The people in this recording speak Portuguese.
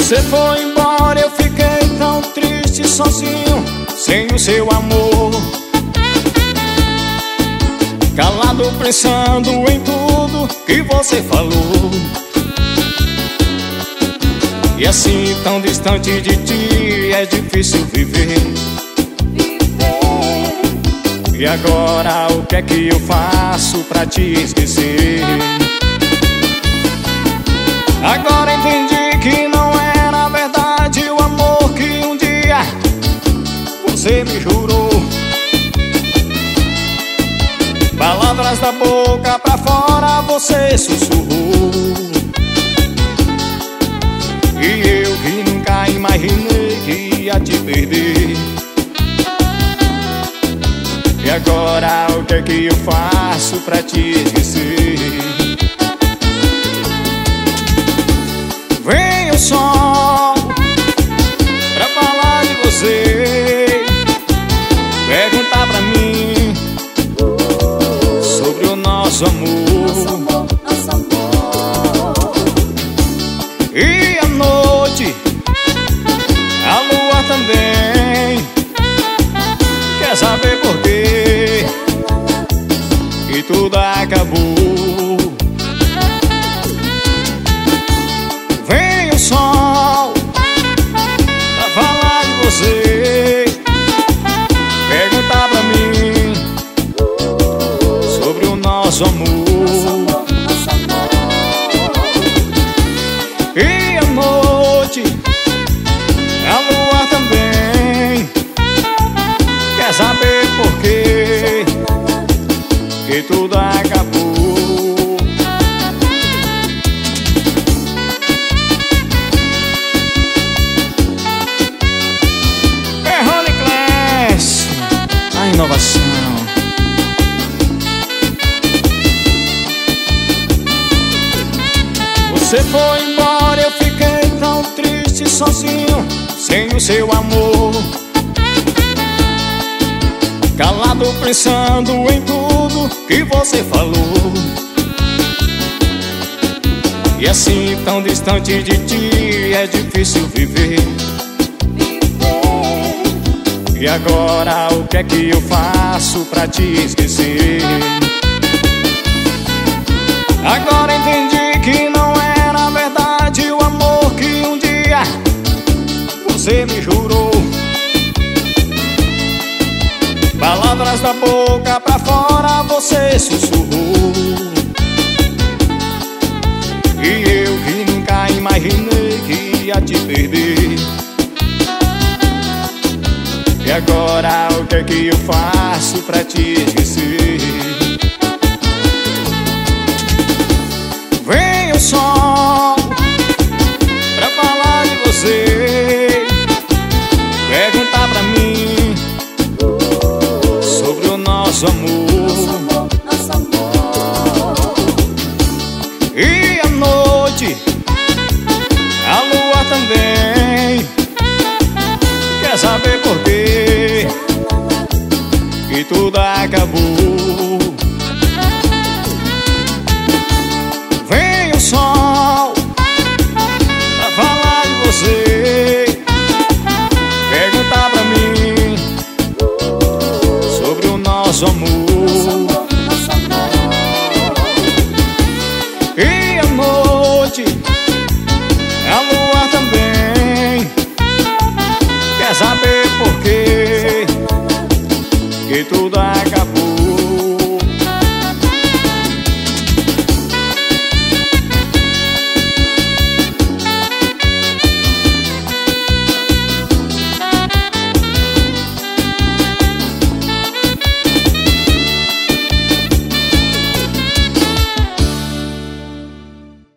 Você foi embora, eu fiquei tão triste sozinho, sem o seu amor. Calado pensando em tudo que você falou. E assim tão distante de ti é difícil viver. E agora o que é que eu faço pra te esquecer? Agora entendi que não era verdade o amor que um dia você me jurou. Palavras da boca pra fora você sussurrou. E eu que nunca imaginei que ia te perder. E agora o que é que eu faço pra te esquecer? Vem o sol pra falar de você, perguntar pra mim sobre o nosso amor. E à noite a lua também quer saber por quê que tudo acabou. Vem o sol pra falar de você, perguntar pra mim sobre o nosso amor. E à noite a lua também quer saber por quê que tudo acabou. É Rony Class, a inovação. Você foi embora, eu fiquei tão triste sozinho, sem o seu amor. Calado pensando em tudo que você falou. E assim tão distante de ti é difícil viver. E agora o que é que eu faço pra te esquecer? Agora entendi que não era verdade o amor que um dia você me jurou. Palavras da boca pra fora você sussurrou. E eu que nunca imaginei que ia te perder. E agora o que é que eu faço pra te esquecer? Vem o sol pra falar de você, perguntar pra mim sobre o nosso amor. E à noite a lua também quer saber por quê que tudo acabou. Vem o sol pra falar de você, perguntar pra mim sobre o nosso amor. E à noite a lua também quer saber por quê que tudo acabou.